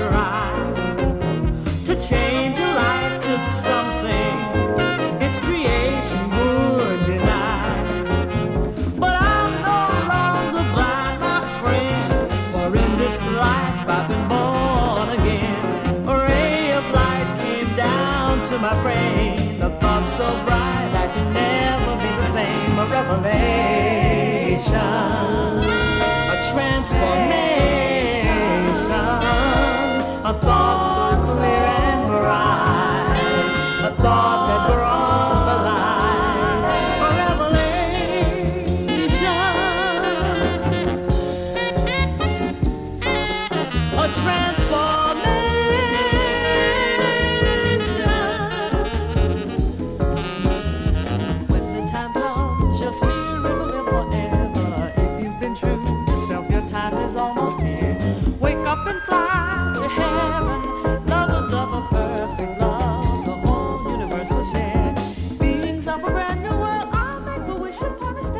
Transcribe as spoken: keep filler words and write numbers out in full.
arrive to change your life to something its creation would deny. But I'm no longer blind, my friend, for in this life I've been born again. A ray of light came down to my brain, a thought so bright I can never be the same. A revelation, a transformation, a thought so clear and bright, a thought that brought the light. A revelation, a transformation. When the time comes, your spirit will live forever. If you've been true to self, your time is almost here. Wake up and fly to heaven, lovers of a perfect love, the whole universe will share. Beings of a brand new world, I'll make a wish upon a star.